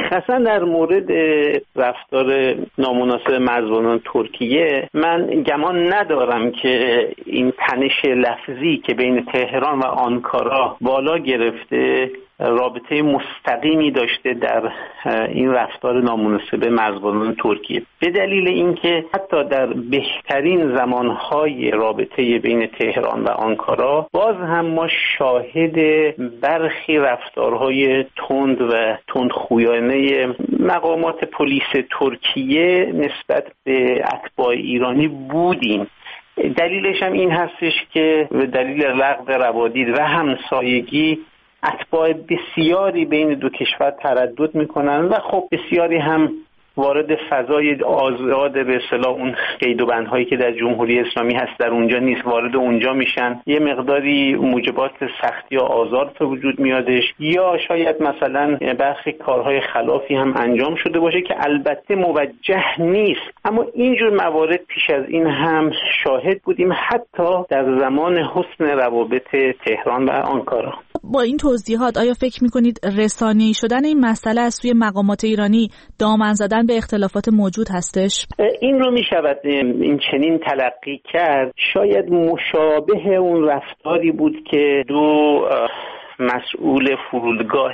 مشخصا در مورد رفتار نامناسب مرزبانان ترکیه من گمان ندارم که این تنش لفظی که بین تهران و آنکارا بالا گرفته رابطه مستقیمی داشته در این رفتار نامناسب مرزبانان ترکیه، به دلیل اینکه حتی در بهترین زمانهای رابطه بین تهران و آنکارا باز هم ما شاهد برخی رفتارهای تند و تندخویانه مقامات پلیس ترکیه نسبت به اتباع ایرانی بودیم. دلیلش هم این هستش که به دلیل لغو روادید و همسایگی اتباع بسیاری بین دو کشور تردد میکنن و خب بسیاری هم وارد فضای آزاد به اصطلاح اون قید و بندهایی که در جمهوری اسلامی هست در اونجا نیست، وارد اونجا میشن، یه مقداری موجبات سختی یا آزار به وجود میادش، یا شاید مثلا برخی کارهای خلافی هم انجام شده باشه که البته موجه نیست. اما اینجور موارد پیش از این هم شاهد بودیم، حتی در زمان حسن روابط تهران و آنکارا. با این توضیحات آیا فکر میکنید رسانه‌ای شدن این مسئله از سوی مقامات ایرانی دامن زدن به اختلافات موجود هستش؟ این رو میشود این چنین تلقی کرد. شاید مشابه اون رفتاری بود که دو مسئول فرودگاه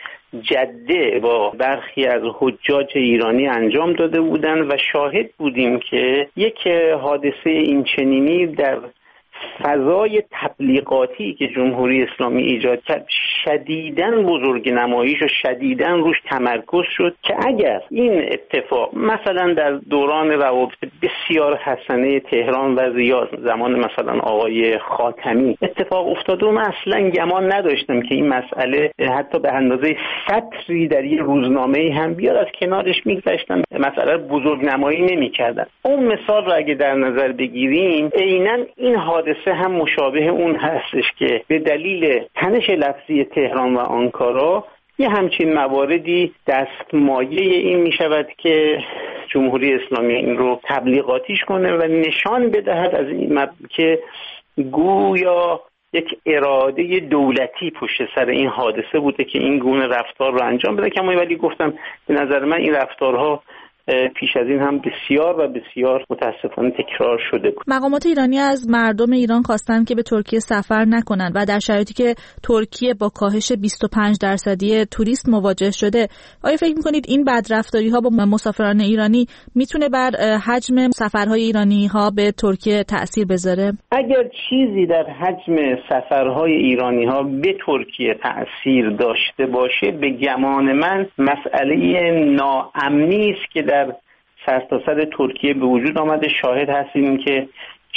جده با برخی از حجاج ایرانی انجام داده بودند و شاهد بودیم که یک حادثه این چنینی در فضای تبلیغاتی که جمهوری اسلامی ایجاد کرد شدیداً بزرگ نماییش و شدیداً روش تمرکز شد که اگر این اتفاق مثلا در دوران روابط بسیار حسنه تهران و ریاض زمان مثلا آقای خاتمی اتفاق افتاد و من اصلا گمان نداشتم که این مسئله حتی به اندازه سطری در یک روزنامه‌ای هم بیاد، از کنارش میگذاشتن، مسئله بزرگ نمایی نمی‌کردن. اون مثال رو اگه در نظر بگیریم عیناً این حادثه هم مشابه اون هستش که به دلیل تنش لفظی تهران و آنکارا یه همچین مواردی دستمایه این می شود که جمهوری اسلامی این رو تبلیغاتیش کنه و نشان بدهد از این که گویا یک اراده دولتی پشت سر این حادثه بوده که این گونه رفتار رو انجام بده. که ولی گفتم به نظر من این رفتارها پیش از این هم بسیار و بسیار متاسفانه تکرار شده بود. مقامات ایرانی از مردم ایران خواستند که به ترکیه سفر نکنند و در شرایطی که ترکیه با کاهش 25% توریست مواجه شده، آیا فکر می‌کنید این بدرفتاری‌ها با مسافران ایرانی میتونه بر حجم سفرهای ایرانی‌ها به ترکیه تأثیر بذاره؟ اگر چیزی در حجم سفرهای ایرانی‌ها به ترکیه تأثیر داشته باشه، به گمان من مسئله ناامنی است که در سرتاسر ترکیه به وجود آمده. شاهد هستیم که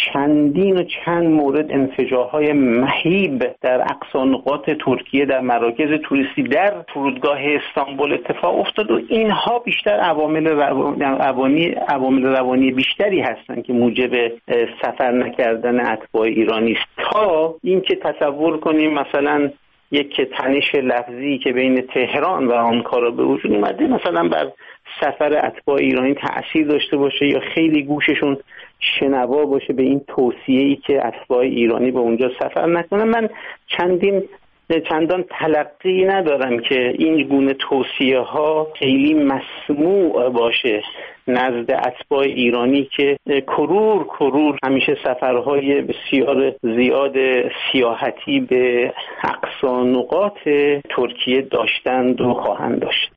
چند مورد انفجارهای مهیب در اقصا نقاط ترکیه در مراکز توریستی در فرودگاه استانبول اتفاق افتاد و اینها بیشتر عوامل روانی بیشتری هستند که موجب سفر نکردن اتباع ایرانی است، تا اینکه تصور کنیم مثلا یک تنش لفظی که بین تهران و آنکارا به وجود اومده مثلا بر سفر اتباع ایرانی تأثیر داشته باشه یا خیلی گوششون شنوا باشه به این توصیه‌ای که اتباع ایرانی به اونجا سفر نکنن. من چندان تلقی ندارم که این گونه توصیه‌ها خیلی مسموع باشه نزد اتباع ایرانی که کرور همیشه سفرهای بسیار زیاد سیاحتی به اقصا نقاط ترکیه داشتند و خواهند داشت.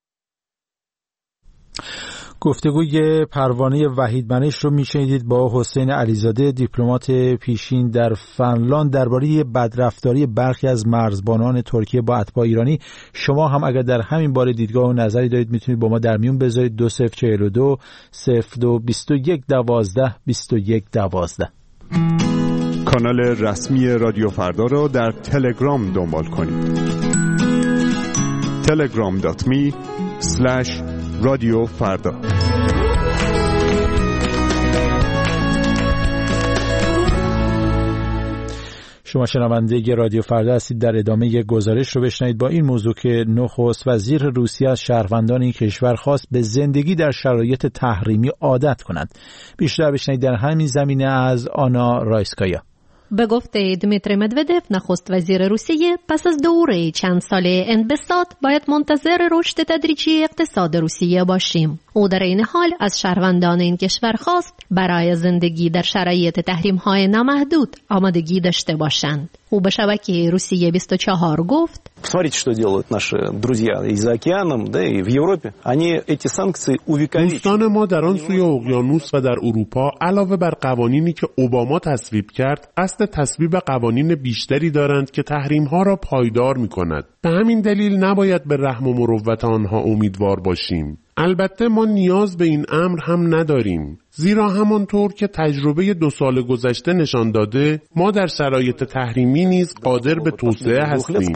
گفتگوی پروانه وحیدمنش رو میشنیدید با حسین علیزاده، دیپلمات پیشین در فنلاند، درباره بدرفتاری برخی از مرزبانان ترکیه با اتباع ایرانی. شما هم اگر در همین باره دیدگاه و نظری دارید میتونید با ما در میون بذارید. 2042 02 21 12 21 12. کانال رسمی رادیو فردا را در تلگرام دنبال کنید. telegram.me/رادیو فردا. شما شنونده رادیو فردا هستید. در ادامه گزارش رو بشنوید با این موضوع که نخست وزیر روسیه از شهروندان این کشور خواست به زندگی در شرایط تحریمی عادت کنند. بیشتر بشنوید در همین زمینه از آنا رایسکایا. به گفته دمیتری مدودف نخست وزیر روسیه، پس از دوره چند ساله انبساط باید منتظر رشد تدریجی اقتصاد روسیه باشیم. او در این حال از شهروندان این کشور خواست برای زندگی در شرایط تحریم‌های نامحدود آمادگی داشته باشند. او به شبکه روسیه 24 گفت: Смотрите, что делают наши друзья и за океаном, да и в Европе. Они эти санкции увековечили. دوستان ما در آن سوی اقیانوس و در اروپا علاوه بر قوانینی که اوباما تصویب کرد، قصد تصویب قوانین بیشتری دارند که تحریم‌ها را پایدار می‌کند. به همین دلیل نباید به رحم و مروت آنها امیدوار باشیم. البته ما نیاز به این امر هم نداریم، زیرا همانطور که تجربه 2 سال گذشته نشان داده، ما در شرایط تحریمی نیز قادر به توسعه هستیم.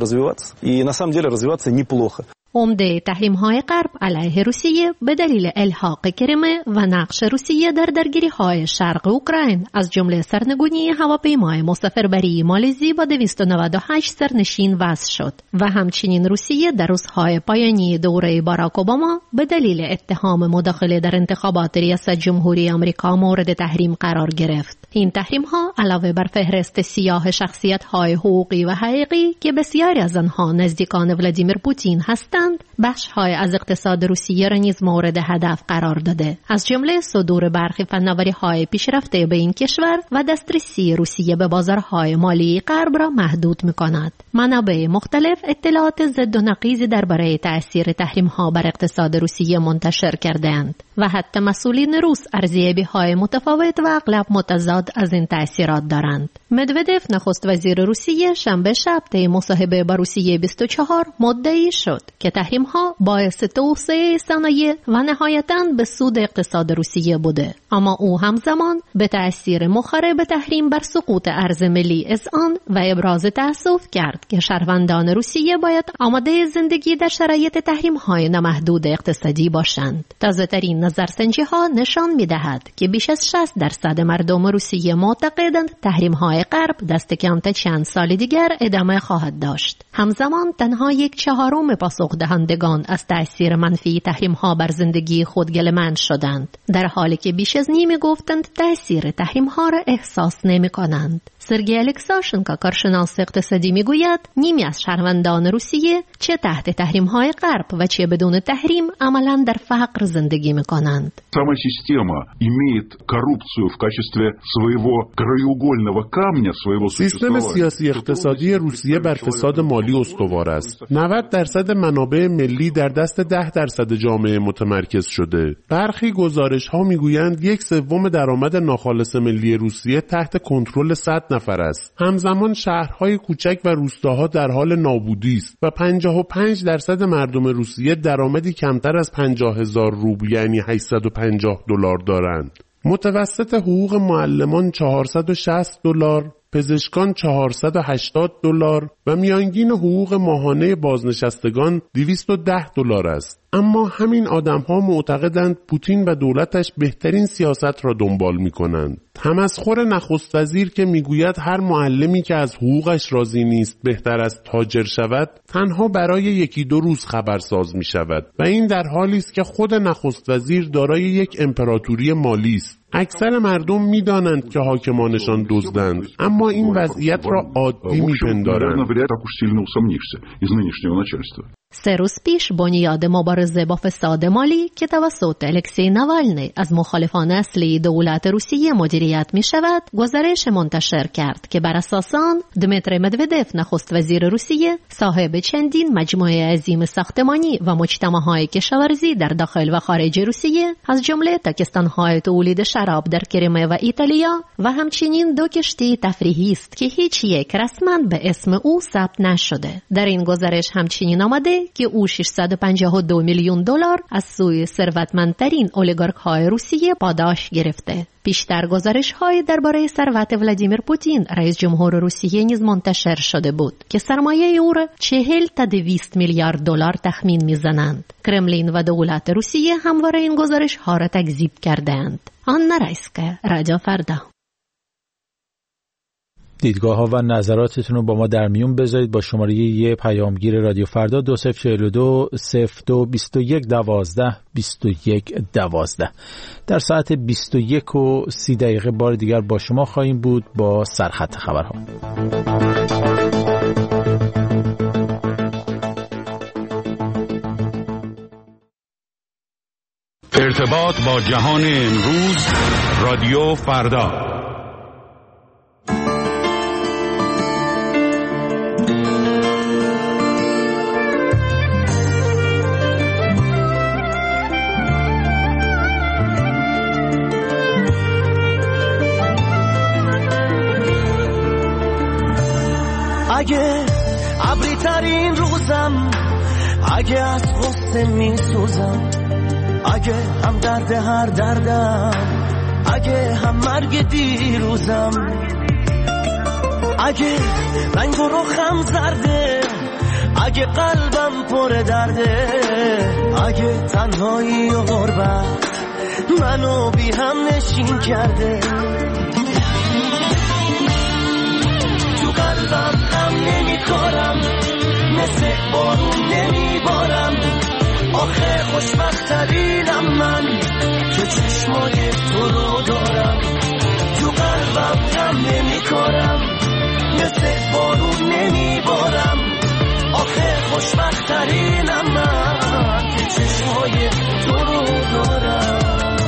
عمده تحریم‌های غرب علیه روسیه به دلیل الحاق کریمه و نقش روسیه در درگیری‌های شرق اوکراین، از جمله سرنگونی هواپیمای مسافربری مالزی با 298 سرنشین وضع شد و همچنین روسیه در روزهای پایانی دوره باراک اوباما به دلیل اتهام مداخله در انتخابات ریاست جمهوری آمریکا مورد تحریم قرار گرفت. این تحریم‌ها علاوه بر فهرست سیاه شخصیت‌های حقوقی و حقیقی که بسیاری از آنها نزدیکان ولادیمیر پوتین هستند، بخش‌های از اقتصاد روسیه را نیز مورد هدف قرار داده، از جمله صدور برخی فناوری‌های پیشرفته به این کشور و دسترسی روسیه به بازارهای مالی غرب را محدود می‌کند. منابع مختلف اطلاعات ضد و نقیضی درباره تأثیر تحریم‌ها بر اقتصاد روسیه منتشر کرده‌اند و حتی مسئولین روس ارزیابی‌های متفاوت و اغلب متضاد از این تأثیرات دارند. مدودف نخست وزیر روسیه شنبه شب طی مصاحبه با روسیه 24 مدعی شد که تحریم‌ها باعث توسعه صنایع و نهایتاً به سود اقتصاد روسیه بوده، اما او همزمان به تأثیر مخرب تحریم بر سقوط ارز ملی اذعان و ابراز تأسف کرد که شهروندان روسیه باید آماده زندگی در شرایط تحریم‌های نامحدود اقتصادی باشند. تازه‌ترین نظرسنجی‌ها نشان می‌دهد که بیش از 60% مردم روسیه معتقدند تحریم‌های غرب دست کم تا چند سال دیگر ادامه خواهد داشت. همزمان تنها 1/4 پاسخ دهندگان از تأثیر منفی تحریم‌ها بر زندگی خود گله‌مند شدند، در حالی که بیش از نیمی گفتند تأثیر تحریم‌ها را احساس نمی‌کنند. سرگئی الکساشنکو، کارشناس اقتصادی، میگوید نیمی از شهروندان روسیه چه تحت تحریم‌های غرب و چه بدون تحریم عملاً در فقر زندگی می‌کنند. Сама система имеет коррупцию в качестве своего краеугольного камня своего существования. سیستم سیاسی اقتصادی روسیه بر فساد مالی استوار است. 90% منابع ملی در دست 10% جامعه متمرکز شده. برخی گزارش‌ها میگویند 1/3 درآمد ناخالص ملی روسیه تحت کنترل 100 نفر است. همزمان شهرهای کوچک و روستاها در حال نابودی است و 55% مردم روسیه درآمدی کمتر از 50,000 روبل یعنی $850 دارند. متوسط حقوق معلمان $460، پزشکان $480 و میانگین حقوق ماهانه بازنشستگان $210 است. اما همین آدم‌ها معتقدند پوتین و دولتش بهترین سیاست را دنبال می‌کنند. تمسخر نخست وزیر که میگوید هر معلمی که از حقوقش راضی نیست بهتر است تاجر شود، تنها برای 1-2 روز خبرساز می‌شود و این در حالی است که خود نخست وزیر دارای یک امپراتوری مالی است. اکثر مردم می‌دانند که حاکمانشان دزدند، اما این وضعیت را عادی می‌پندارند. 3 روز پیش بنیاد مبارزه با فساد مالی که توسط الکسی ناوالنی از مخالفان اصلی دولت روسیه مدیریت می شود گزارش منتشر کرد که بر اساس آن دمیتری مدودف نخست وزیر روسیه صاحب چندین مجموعه عظیم ساختمانی و مجتمع‌های کشاورزی در داخل و خارج روسیه، از جمله تاکستان‌های تولید شراب در کریمه و ایتالیا و همچنین 2 کشتی تفریحی است که هیچ یک رسما به اسم او ثبت نشده. در این گزارش همچنین آمده که او $652 میلیون از سوی ثروتمندترین اولیگارک‌های روسیه پاداش گرفته. بیشتر گزارش‌های درباره ثروت ولادیمیر پوتین رئیس جمهور روسیه نیز منتشر شده بود که سرمایه او را 40 تا 200 میلیارد دلار تخمین می‌زنند. کرملین و دولت روسیه همواره این گزارش‌ها را تکذیب کردند. آنا رایسکا، رادیو فردا. دیدگاه ها و نظراتتون رو با ما در میون بذارید با شماره یه پیامگیر رادیو فردا 2042 02 21 12 21 12. در ساعت 21:30 بار دیگر با شما خواهیم بود با سرخط خبرها. ارتباط با جهان امروز، رادیو فردا. اگه ابری ترین روزم، اگه از غصه می سوزم، اگه هم درد هر دردم، اگه هم مرگ دیروزم، اگه رنگ و رخم زرده، اگه قلبم پر درده، اگه تنهایی و غربت منو بی هم نشین کرده، تو قلبم غم نمی کارم، مثل بارون نمی بارم، آخه خوشبخت ترینم من که چشمای تو رو دارم، تو قلبم غم نمی کارم، مثل بارون نمی بارم، آخه خوشبخت ترینم من که چشمای تو رو دارم.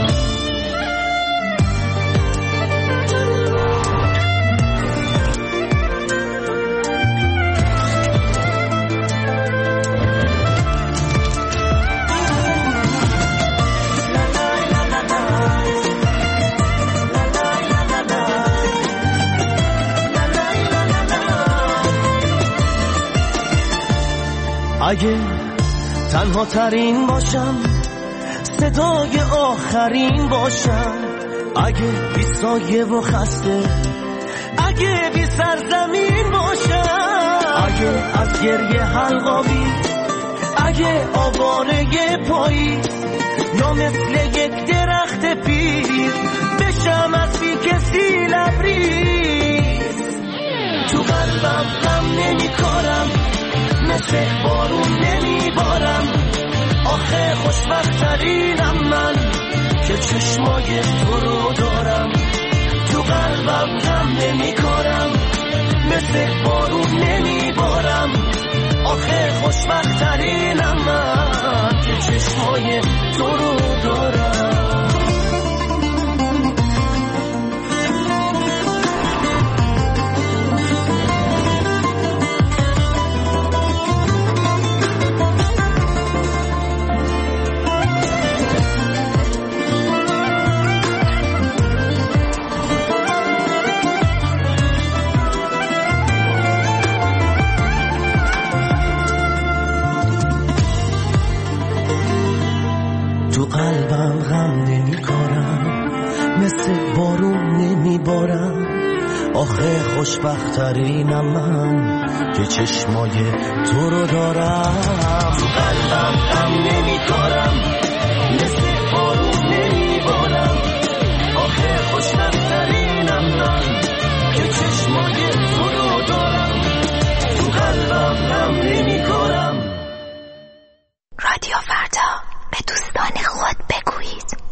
اگه تنها ترین باشم، صدای آخرین باشم، اگه بی سایه و خسته، اگه بی سرزمین باشم، اگه از گریه حلقاوی، اگه آواره پایی، یا مثل یک درخت پیر بشم از بی کسی لبریز، تو قلبم غم نمی کارم، مثل بارون نمی بارم، آخه خوشبخت ترینم من که چشمای تو رو دارم، تو قلبم غم نمی کارم، مثل بارون نمی بارم، آخه خوشبخت ترینم من که چشمای تو رو دارم. قلبم غم نمی کارم، مثل بارون نمی بارم، آخه خوشبخت ترینم من که چشمای تو رو دارم، تو قلبم غم نمی کارم، مثل بارون نمی بارم، آخه خوشبخت ترینم من که چشمای تو رو دارم، تو قلبم غم نمی کارم. رادیو فردا، به دوستان خود بگویید.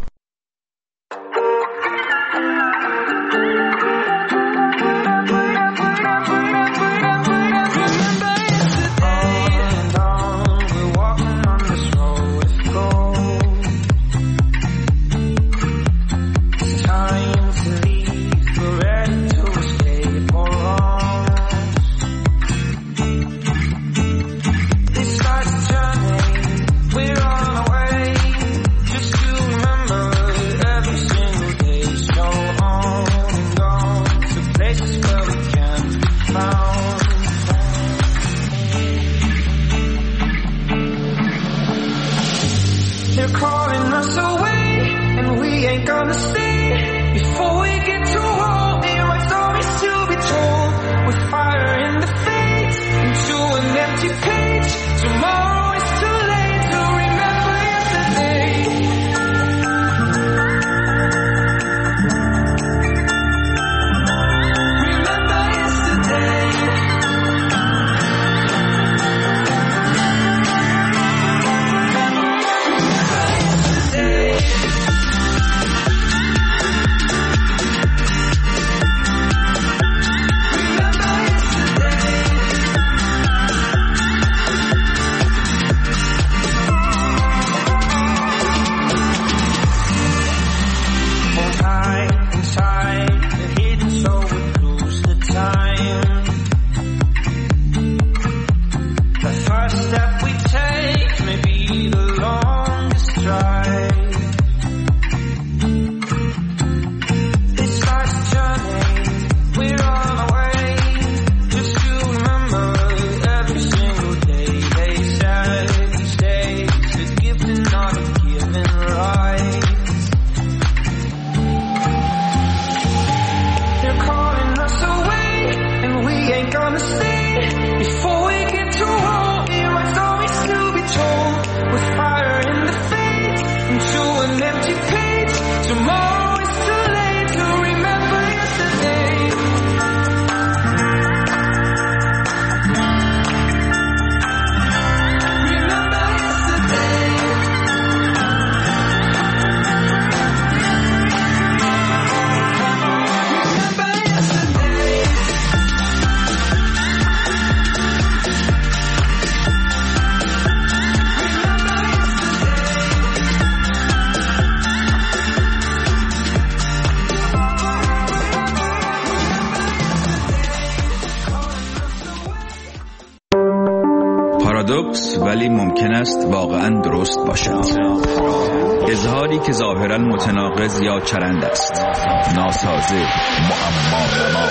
است واقعا درست باشد. اظهاری که ظاهرا متناقض یا چرند است، ناسازه، معما.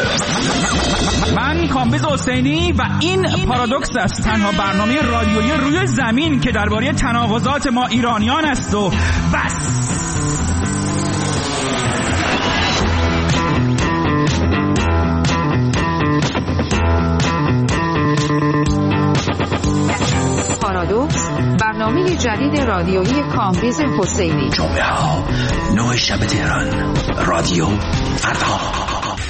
من کامبیز حسینی و این پارادوکس است، تنها برنامه رادیویی روی زمین که درباره تناقضات ما ایرانیان است و بس. پارادوکس، برنامه جدید رادیویی کامبیز حسینی. جمعه ها 9 شب تهران، رادیو فردا.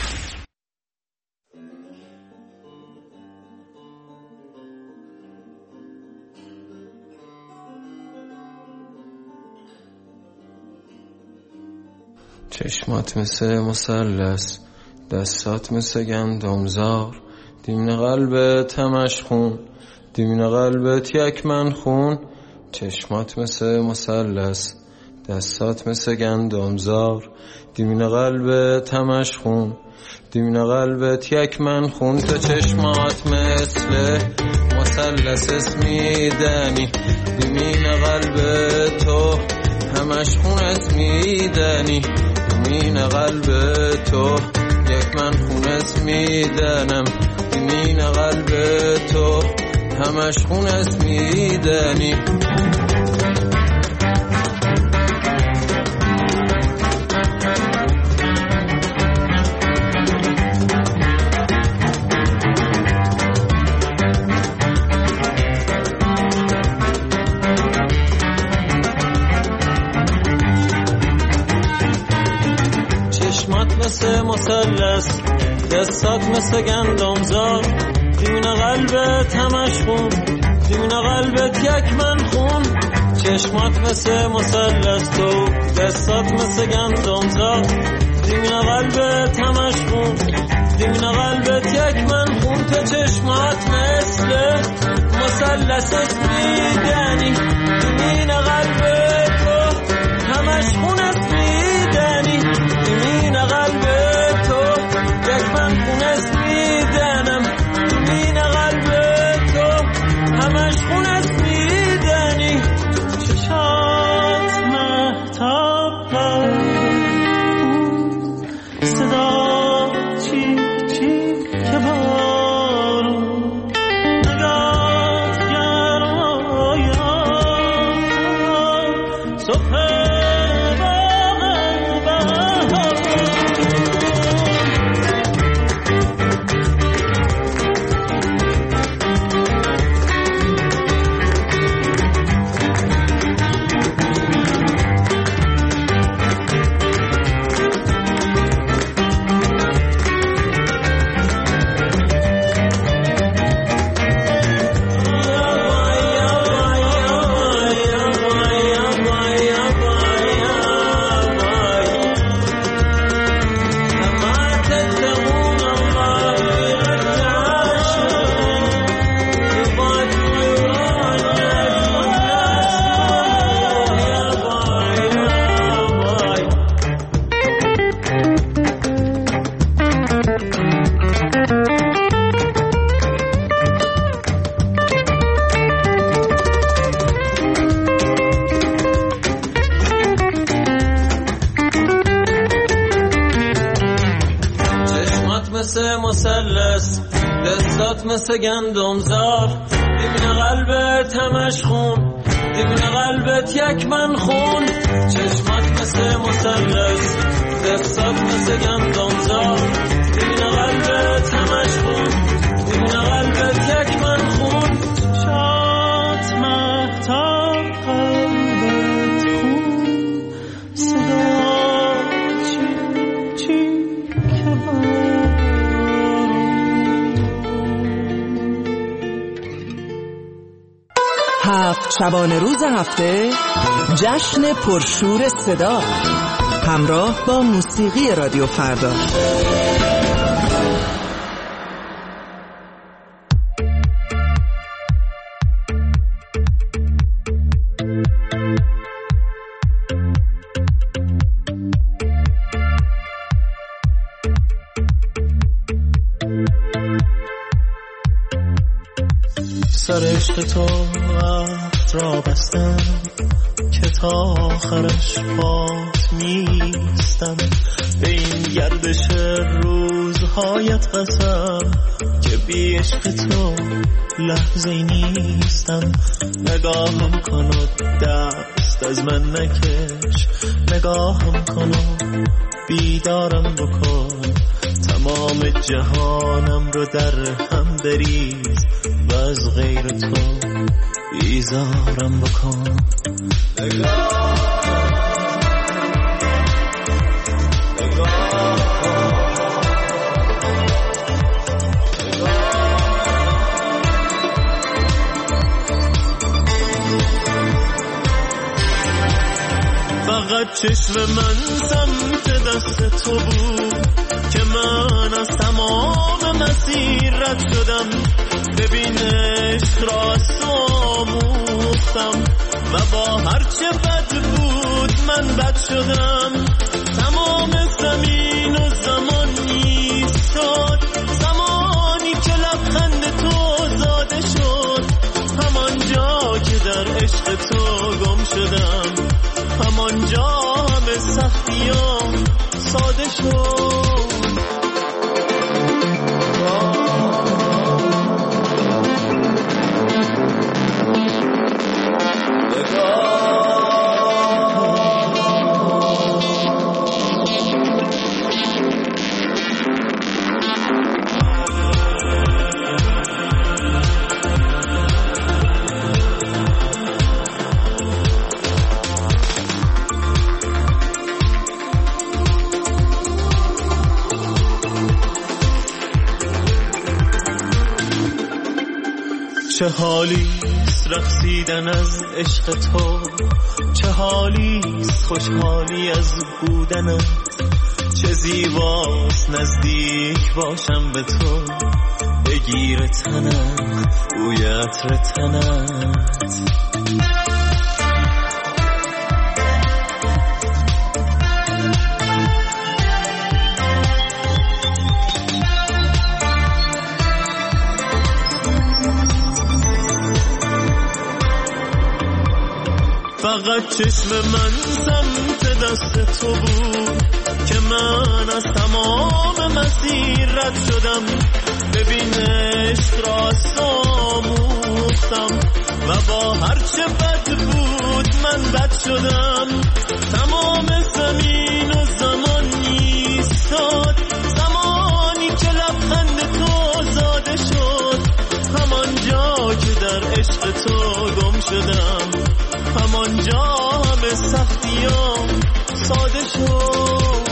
چشمات مثل مثلث، دستات مثل گندمزار، دیمن قلبت همش خون، دیمن قلبت یک من خون. چشمات مثل مثلث، دستات مثل گندمزار، دیمن قلبت همش خون، دیمن قلبت یک من خون. تو چشمات مثل مثلث اسمیدنی، دیمن قلبت تو همش خون اسمیدنی، دیمن قلبت تو یک من خون اسمیدنم، دیمن قلبت تو همش خون اسمیدنی. چشمات مثل مثلث، دستات مثل گندمزار، دیمن قلبت همش خون، دیمن قلبت یک من خون. چشمات مثل مثلث، تو دستات مثل گندمزار، دیمن قلبت همش خون، دیمن قلبت یک من خون. تو چشمات مثل مثلث اسمیدنی، دیمن قلبت تو همش خون اسمیدنی، دیمن قلبت تو یک من خون اسمیدنم، دیمن قلبت تو همش خون اسمیدنی. چشات مهتاب صدا چیک چیک که بارون، نگاه گرمایا صبح مثل گندمزار، دیمن قلبت همش خون، دیمن قلبت یک من خون. چشمات مثل مثلث، دستات مثل گندمزار، دیمن قلبت همش خون، دیمن قلبت یک من خون. چشمات مهتاب قلبت خون، صدا چیک چیک که بارون. هفت شبانه روز هفته جشن پرشور صدا همراه با موسیقی رادیو فردا. سر عشق تو خط را بستم که تا آخرش پات میستم. به این گردش روزهایت قسم که بی عشق تو لحظه نیستم. نگاهم کن و دست از من نکش، نگاهم کن و بیدارم بکن. تمام جهانم رو در هم بریز و از غیر تو بیزارم بکن. فقط چشم من سمت دست تو بود که من از تمام مسیر رد شدم. ببین عشق را از تو آموختم و با هرچه بد بود من بد شدم. تمام زمین و زمان ایستاد زمانی که لبخند تو زاده شد. همان جا که در عشق تو گم شدم، همان جا همه سختیام ساده شد. چه حالیست رقصیدن از عشق تو، چه حالیست خوشحالی از بودنت. چه زیباست نزدیک باشم به تو، بگیر تنم بوی عطر تنت. فقط چشم من سمت دست تو بود که من از تمام مسیر رد شدم. ببین عشق را از تو آموختم و با هرچه بد بود من بد شدم. تمام زمین و زمان ایستاد زمانی که لبخند تو زاده شد. همان جا که در عشق تو گم شدم، همان جا همه سختیام ساده شد.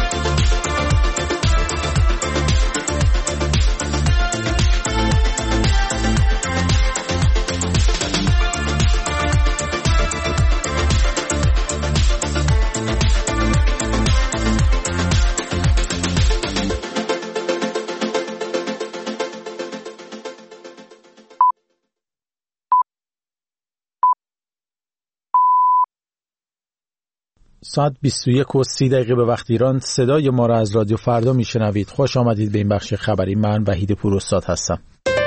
ساعت 21:30 به وقت ایران. صدای ما را از رادیو فردا میشنوید. خوش آمدید به این بخش خبری. من وحید پوراستاد هستم.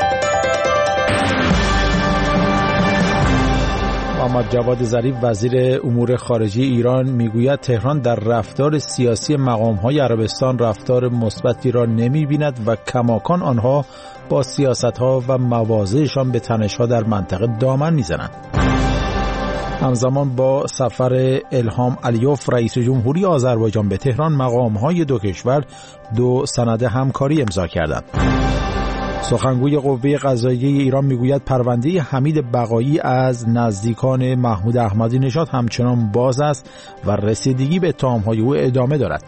محمد جواد ظریف وزیر امور خارجه ایران میگوید تهران در رفتار سیاسی مقام‌های عربستان رفتار مثبتی را نمی‌بیند و کماکان آنها با سیاست‌ها و مواضعشان به تنش‌ها در منطقه دامن می‌زنند. همزمان با سفر الهام علیوف رئیس جمهوری آذربایجان به تهران، مقام‌های دو کشور دو سند همکاری امضا کردند. سخنگوی قوه قضاییه ایران میگوید پرونده حمید بقایی از نزدیکان محمود احمدی نژاد همچنان باز است و رسیدگی به اتهام‌های او ادامه دارد.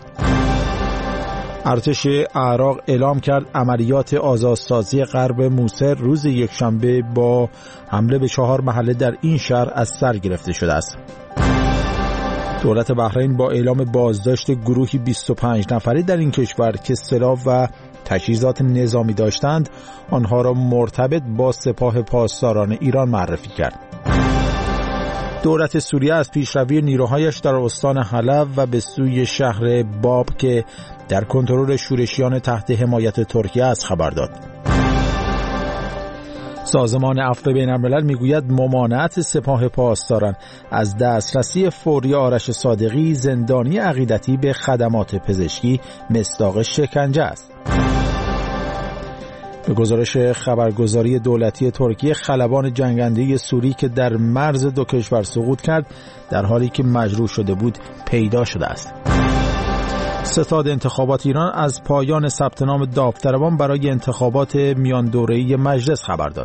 ارتش عراق اعلام کرد عملیات آزادسازی غرب موصل روز یکشنبه با حمله به 4 محله در این شهر از سر گرفته شده است. دولت بحرین با اعلام بازداشت گروهی 25 نفره در این کشور که سلاح و تجهیزات نظامی داشتند، آنها را مرتبط با سپاه پاسداران ایران معرفی کرد. دولت سوریه از پیشروی نیروهایش در استان حلب و به سوی شهر باب که در کنترل شورشیان تحت حمایت ترکیه است خبر داد. سازمان عفو بین‌الملل میگوید ممانعت سپاه پاسداران از دسترسی فوری آرش صادقی زندانی عقیدتی به خدمات پزشکی مصداق شکنجه است. به گزارش خبرگزاری دولتی ترکیه، خلبان جنگنده سوری که در مرز دو کشور سقوط کرد در حالی که مجروح شده بود پیدا شده است. ستاد انتخابات ایران از پایان ثبت نام داوطلبان برای انتخابات میان دوره‌ای مجلس خبر داد.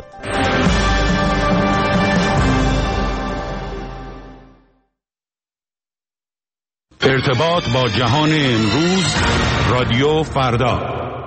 ارتباط با جهان امروز، رادیو فردا.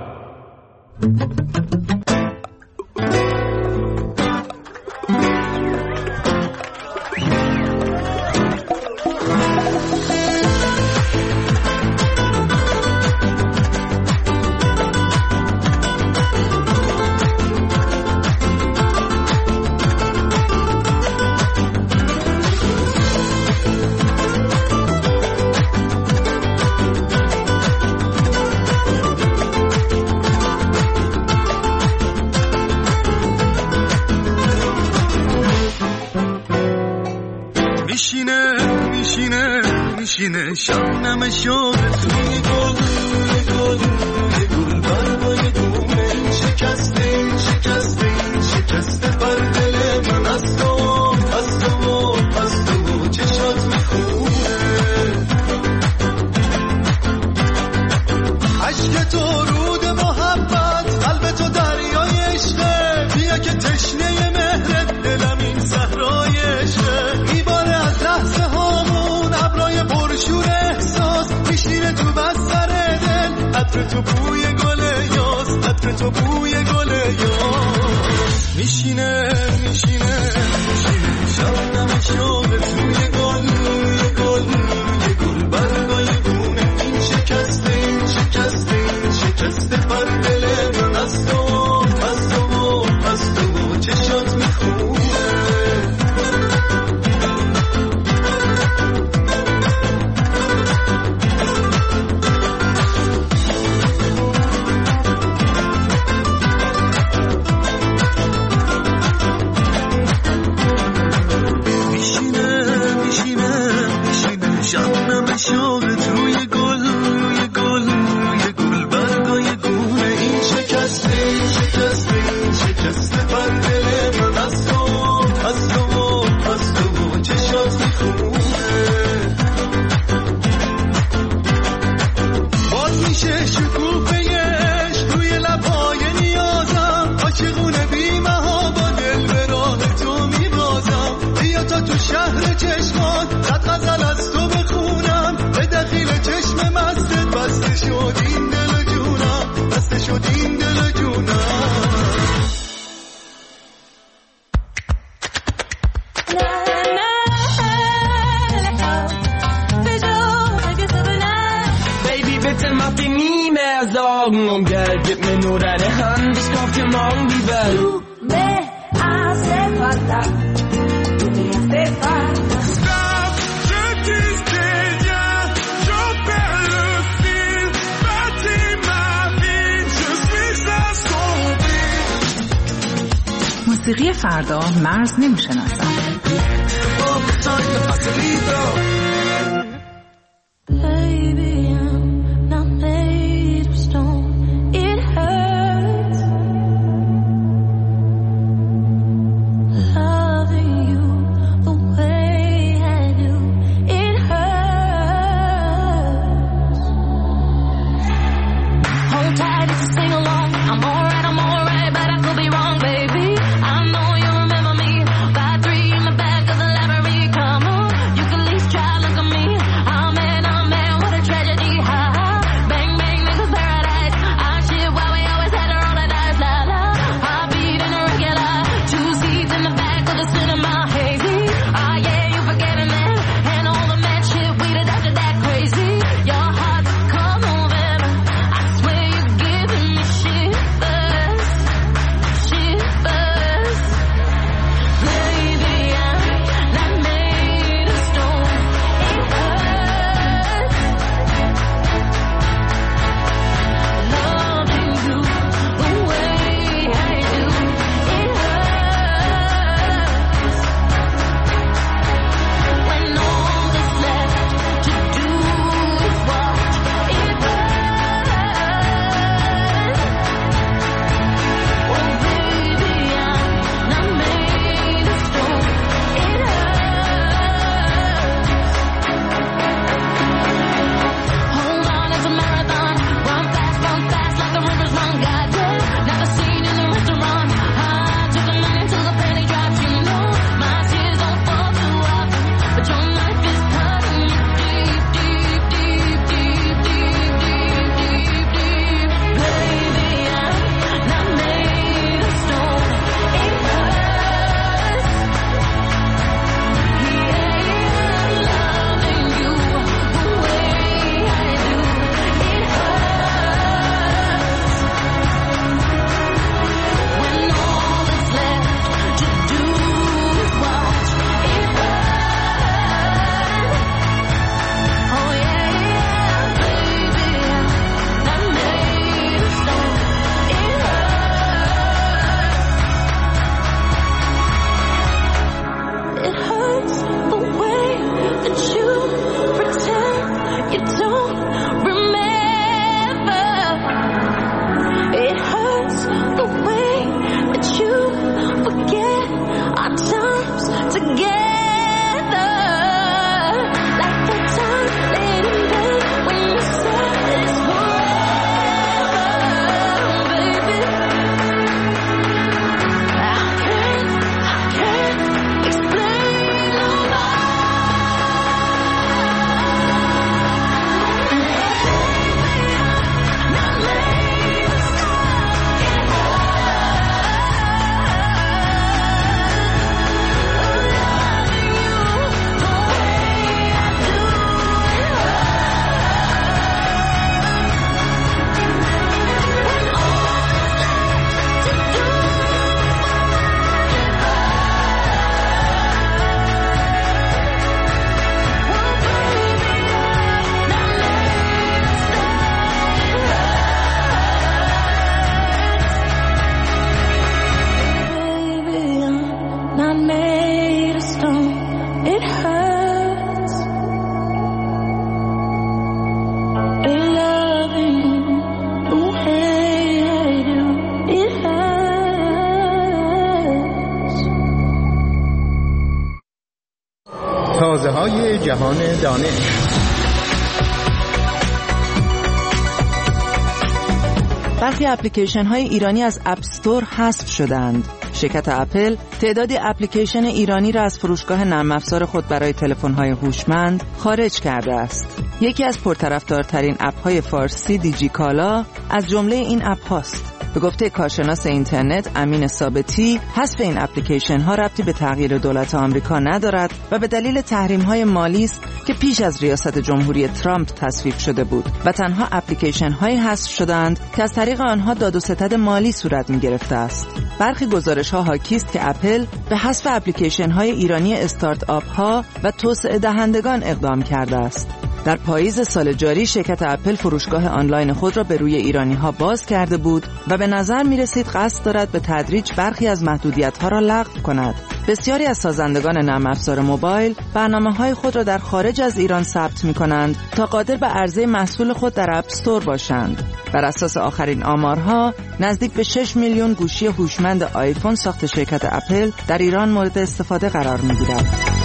میشینه شبنم شوق توی گل برای دومه شکسته بر دل من از تو چشات میخونه عشق تو رود محبت قلب تو دریای عشقه بیا که تشنه مهرت دلم این صحرای عشقه میباره از لحظه هامون ابرای پرشور احساس میشینه تو بستر دل عطر تو بوی گل یاس میشینه شبنم شوق توی گل برگای گونه این شکسته پر دل من از تو چشات میخونه شبنم شوق توی گل برگای گونه این شکسته پر دل من از تو چشات میخونه باز میشه شکوفه‌اش روی لبای نیازم عاشقونه بی‌مها با دل به راه تو میبازم بیا تا تو شهر چشمات صد غزل از تو بخونم به دخیل چشم مستت بسته شد این دل جونم Baby bitte mach dir nie mehr Sorgen um Geld, gib mir nur deine Hand, ich kauf dir morgen die Welt. Du me hace falta, du me hace falta. Stop, je t'ai bien, je perds le fil, bâtis ma vie, je suis assombri. موسیقی فردا مرز نمیشناسد. Baby, I'm not made of stone. It hurts loving you the way I do. It hurts. Hold tight if you sing along. I'm alright, but I could be wrong, baby. I know you remember me. By 3 in the back of the library. Come on, you can leave. جهان دانش. برخی اپلیکیشن های ایرانی از اپ استور حذف شدند. شرکت اپل تعدادی اپلیکیشن ایرانی را از فروشگاه نرم افزار خود برای تلفن‌های هوشمند خارج کرده است. یکی از پرطرفدارترین اپ‌های فارسی دیجیکالا از جمله این اپ هاست. به گفته کارشناس اینترنت امین ثابتی، حذف این اپلیکیشن ها ربطی به تغییر دولت آمریکا ندارد و به دلیل تحریم های مالی است که پیش از ریاست جمهوری ترامپ تصویب شده بود و تنها اپلیکیشن هایی حذف شدند که از طریق آنها داد و ستد مالی صورت می گرفته است. برخی گزارش ها حاکی است که اپل به حذف اپلیکیشن های ایرانی استارت آپ ها و توسعه دهندگان اقدام کرده است. در پاییز سال جاری شرکت اپل فروشگاه آنلاین خود را به روی ایرانی ها باز کرده بود و به نظر می رسید قصد دارد به تدریج برخی از محدودیت ها را لغو کند. بسیاری از سازندگان نرم افزار موبایل برنامه‌های خود را در خارج از ایران ثبت می‌کنند تا قادر به عرضه محصول خود در اپ استور باشند. بر اساس آخرین آمارها نزدیک به 6 میلیون گوشی هوشمند آیفون ساخت شرکت اپل در ایران مورد استفاده قرار می‌گیرد.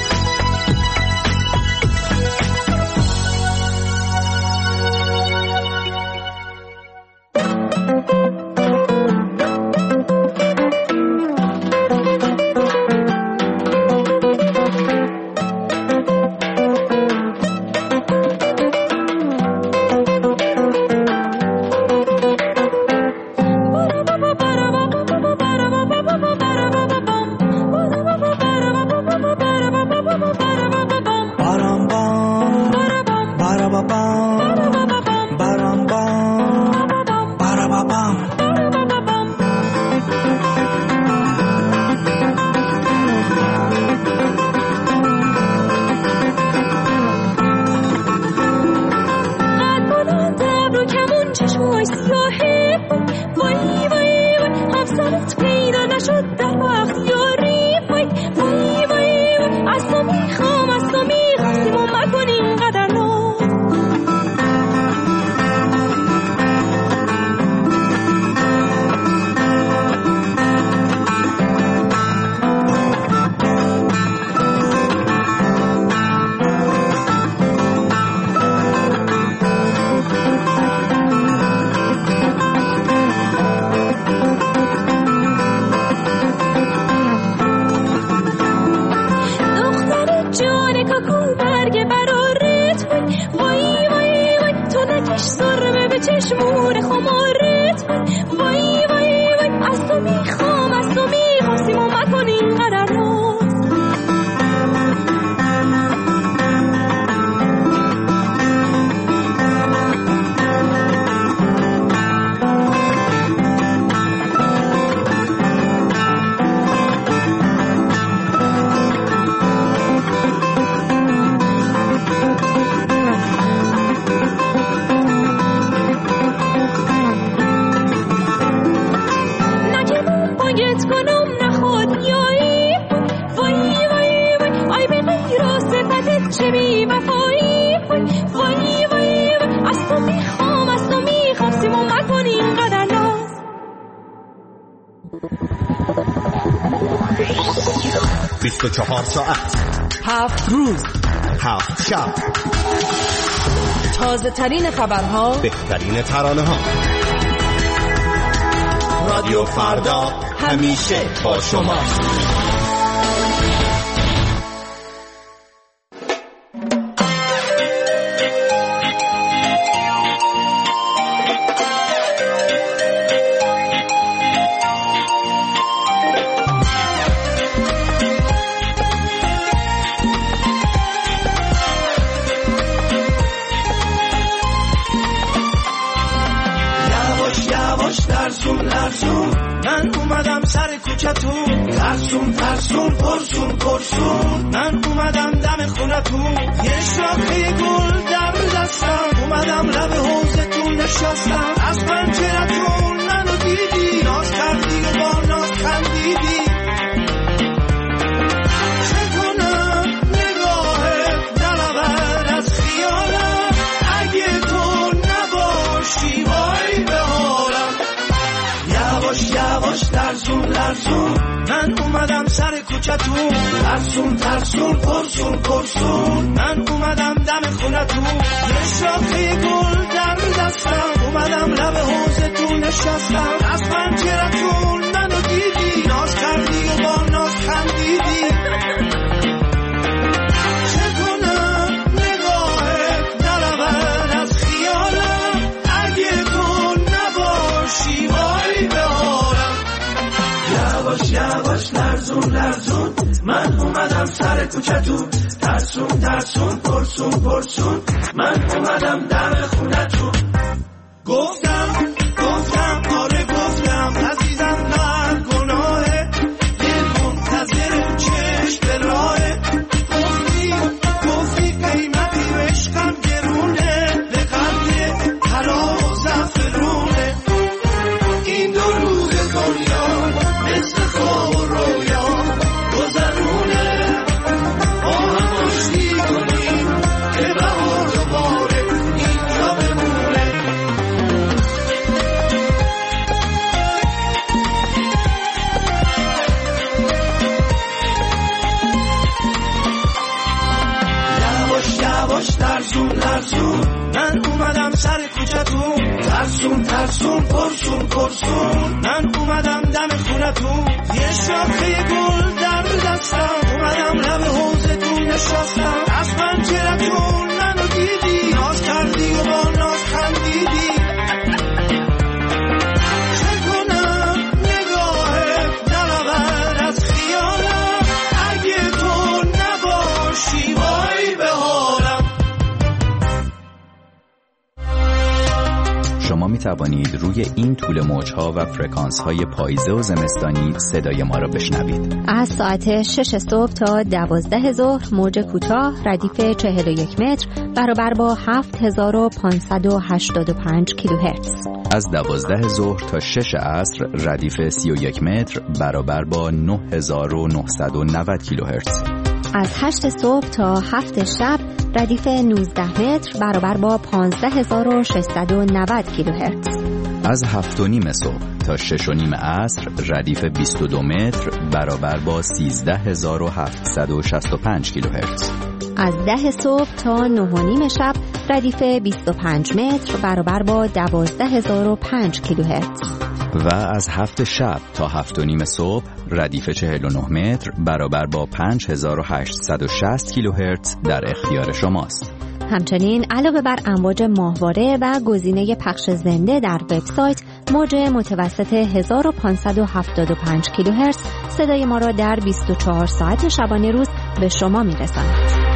ساعت 7 روز 7 شب، تازه ترین خبرها، بهترین ترانه ها. رادیو فردا همیشه با شما. من اومدم سر کوچتون، ترسون پرسون من اومدم دم خونتون، یه شاخه گل در دستم، اومدم لب حوضتون نشستم، از پنجرتون منو دیدی، ناز کردی و با ناز خندیدی، چه کنم نگاهت نلود از خیالم، اگه تو نباشی وای به حالم، یواش در لرزون لرزون من اومدم سر کوچتون ترسون ترسون پرسون پرسون من اومدم دم خونتون یه شاخه گل در دستم اومدم لب حوضتون نشستم از پنجرتون منو دیدی ناز کردی و با ناز خندیدی چه کنم نگاهت نرود از خیالم اگه تو نباشی وای به حالم یواش یواش لرزون لرزون من اومدم سر کوچتون ترسون ترسون پرسون پرسون من اومدم دم خونتون گفتم آره گفتم عزیزم من گناهه دل منتظر چشم به راهه گفتی قیمتی عشقم گرونه به قلب طلا و زعفرونه این دو روز دنیا مثل خواب و رویا گذرونه با هم آشتی کنیم که بهار دوباره اینجا بمونه یواش یواش لرزون لرزون من اومدم سر کوچتون ترسون ترسون پرسون پرسون من اومدم دم خونتون یه شاخه گل در دستم اومدم لب حوضتون نشستم از پنجرتون منو دیدی ناز کردی و با ناز خندیدی چه کنم نگاهت نرود از خیالم اگه تو نباشی وای به حالم شما می توانید روی این طول موج‌ها و فرکانس‌های پاییزه و زمستانی صدای ما را بشنوید. از ساعت 6 صبح تا 12 ظهر موج کوتاه ردیف 41 متر برابر با 7585 کیلوهرتز. از 12 ظهر تا 6 عصر ردیف 31 متر برابر با 9990 کیلوهرتز. از 8 صبح تا 7 شب ردیف 19 متر برابر با 15690 کیلوهرتز. از 7:30 صبح تا 6:30 عصر ردیف 22 متر برابر با 13765 کیلوهرتز. از 10 صبح تا 9:30 شب ردیف 25 متر برابر با 12005 کیلوهرتز. و از 7 شب تا 7:30 صبح ردیف 49 متر برابر با 5860 کیلوهرتز در اختیار شماست. همچنین علاوه بر امواج ماهواره و گزینه پخش زنده در وبسایت، موج متوسط 1575 کیلوهرتز صدای ما را در 24 ساعت شبانه روز به شما میرساند.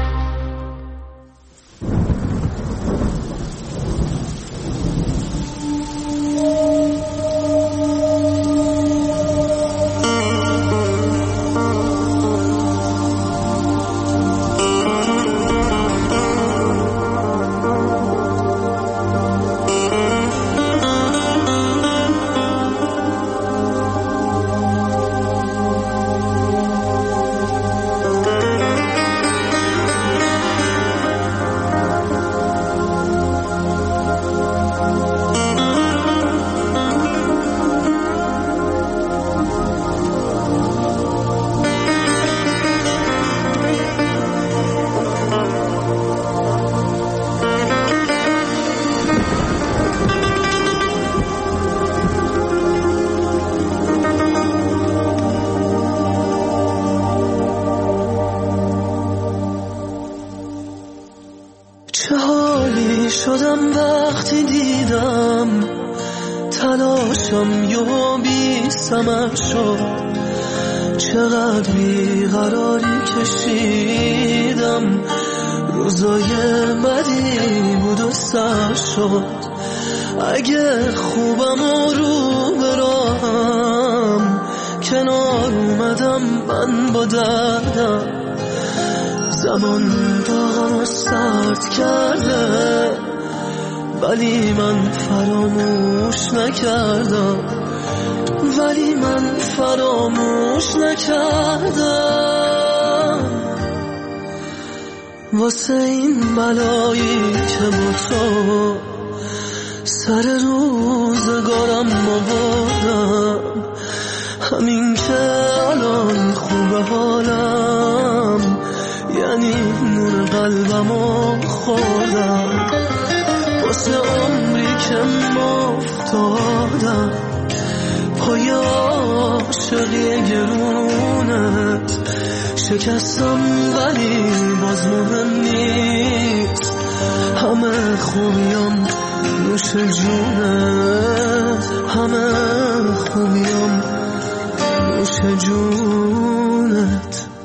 شدم وقتی دیدم تلاشم یهو بی ثمر شد، چقدر بیقراری کشیدم، روزای بدی بود و سر شد. اگه خوبم و رو براهم کنار اومدم من با دردم، زمان داغم سرد کرده ولی من فراموش نکردم، ولی من فراموش نکردم. واسه این بلایی که با تو سر روزگارم آوردم، همین که الان خوبه حالم، یعنی نور قلبمو خوردم، واسه عمری که مفتادم پای عاشقی گرونت شکستم، ولی باز مهم نیست، همه خوبیام نوش جونت، همه خوبیام نوش جونت.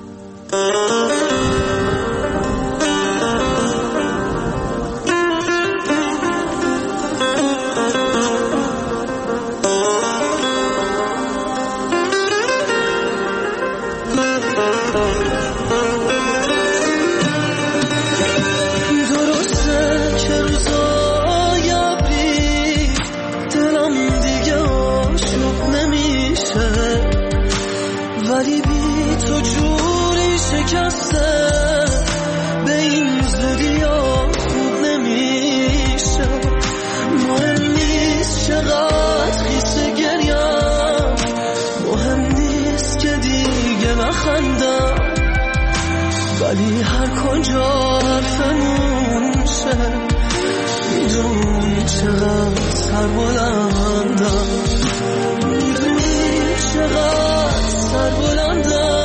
ولی بی تو جوری شکسته به این زودی ها خوب نمیشه. مهم نیست چقدر خیسه گریم، مهم نیست که دیگه نخندم، ولی هر کجا حرفمون شه میدونی چقدر سر بلندم، میدونی چقدر سر بلندم.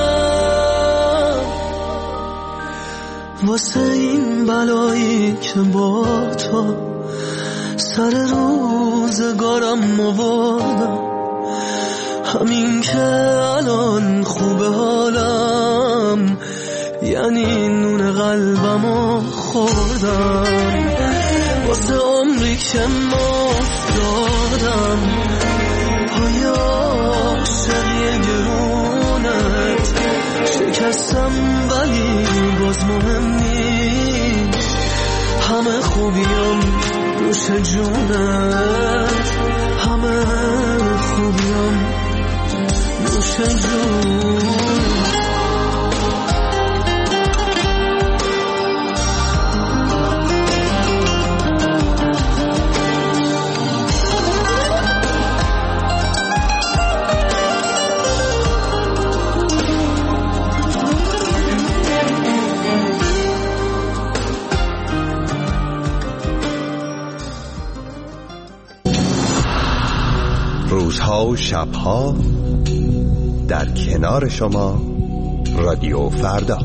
واسه این بلایی که با تو سر روزگارم آوردم، همین که الان خوبه حالم، یعنی نون قلبمو خوردم، واسه عمری که مفتادم پای عاشقی گرونت شکستم، ولی باز مهم نیست، همه خوبیام نوش جونت، همه خوبیام نوش جونت. روزها و شبها در کنار شما، رادیو فردا.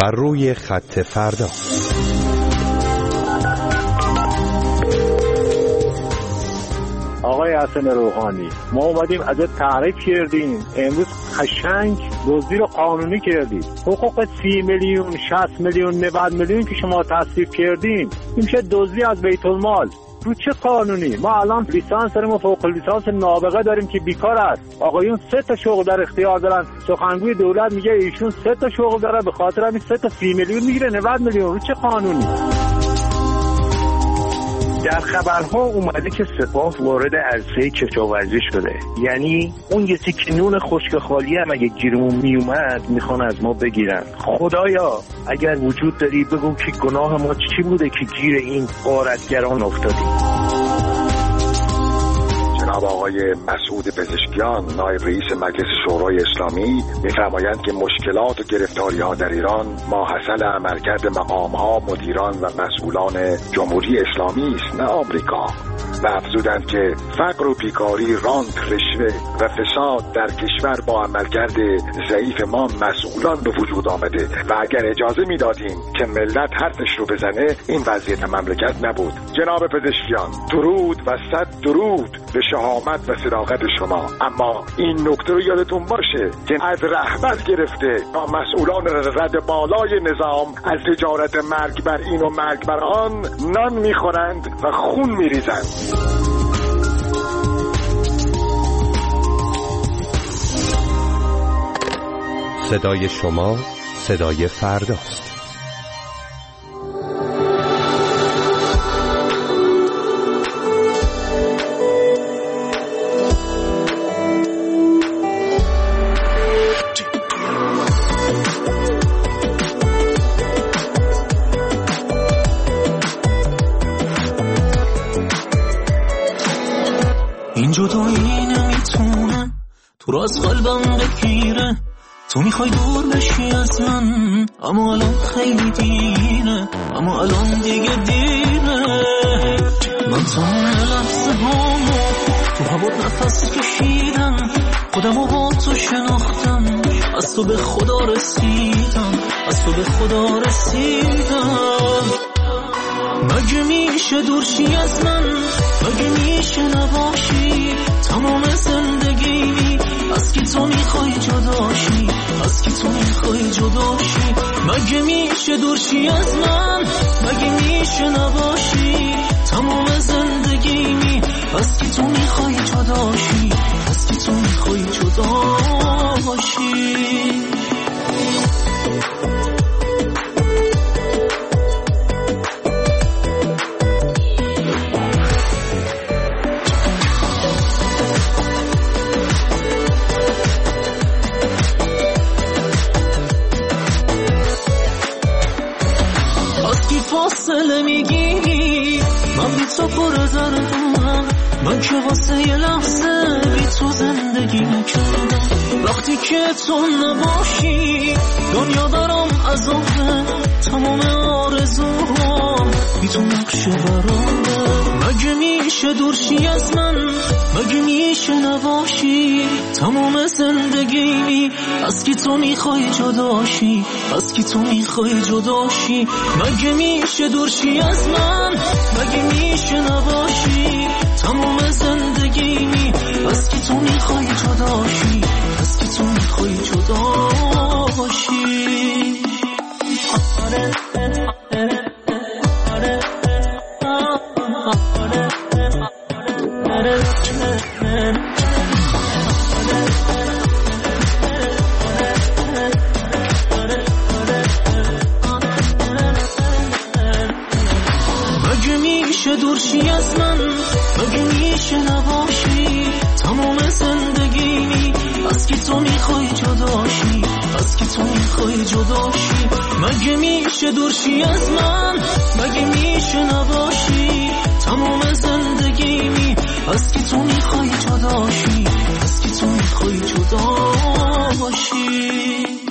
بر روی خط فردا. آقای حسن روحانی، ما اومدیم ازت تعریف کردیم، امروز قشنگ دزدی رو قانونی کردید. حقوق 30 میلیون 60 میلیون 90 میلیون که شما تصویب کردین این میشه دزدی از بیت المال. رو چه قانونی؟ ما الان لیسانس داریم و فوق لیسانس نابغه داریم که بیکار است. آقایون 3 تا شغل در اختیار دارن. سخنگوی دولت میگه ایشون 3 تا شغل داره، به خاطر همین 3 تا 30 میلیون میگیره 90 میلیون. رو چه قانونی؟ در خبرها اومده که سپاه وارد عرصه کشاورزی شده، یعنی اون یه تیکه نون خشک خالی هم اگه گیرمون میومد میخوان از ما بگیرن. خدایا اگر وجود داری بگو که گناه ما چی بوده که گیر این غارتگران افتادیم. جناب آقای مسعود پزشکیان نایب رئیس مجلس شورای اسلامی می‌فرمایند که مشکلات و گرفتاری‌ها در ایران ماحصل عملکرد مقام‌ها، مدیران و مسئولان جمهوری اسلامی است، نه آمریکا. و افزودند که فقر و بیکاری، رانت، رشوه و فساد در کشور با عملکرد ضعیف ما مسئولان به وجود آمده و اگر اجازه میدادیم که ملت حرفش رو بزنه این وضعیت مملکت نبود. جناب پزشکیان، درود و صد درود به شهامت و صداقت شما، اما این نکته رو یادتون باشه که از رهبر گرفته تا مسئولان رد بالای نظام از تجارت مرگ بر این و مرگ بر آن نان میخورند و خون میریزند. صدای شما صدای فرداست. این جدایی نمیتونه تو را از قلبم بگیره، تو میخوای دور بشی از من اما الان خیلی دیره، اما الان دیگه دیره. من تمام لحظه هامو تو هوا نفس کشیدم، خودمو با تو شناختم، از تو به خدا رسیدم، از تو به خدا رسیدم. مگه میشه دورشی از من، مگه میشه نباشی تمام زندگی، از کی تو میخوای جداشی، از کی تو میخوای جداشی. مگه میشه دورشی از من، مگه میشه نباشی تمام زندگی، از کی تو میخوای جداشی، از کی تو میخوای جداشی. فاصله میگیری من بی تو پر زردم، من که واسه یه لحظه بی تو زندگی نکردم. وقتی که تو نباشی دنیا برام عذابه، تمام آرزوها بی تو نقشه برامه. مگه میشه دورشی از من، مگه میشه نباشی تمام زندگی، از کی تو میخوای جداشی، از کی تو میخوای جداشی. مگه میشه دورشی از من، مگه میشه نباشی تمام زندگی، از کی تو میخوای جداشی، از کی تو میخوای جداشی. دورشی از من، مگه میشه نباشی تمام زندگی، از کی تو میخوای جداشی، از کی تو میخوای جداشی. مگه میشه دورشی از من، مگه میشه نباشی تمام زندگی، از کی تو میخوای جداشی، از کی تو میخوای جداشی.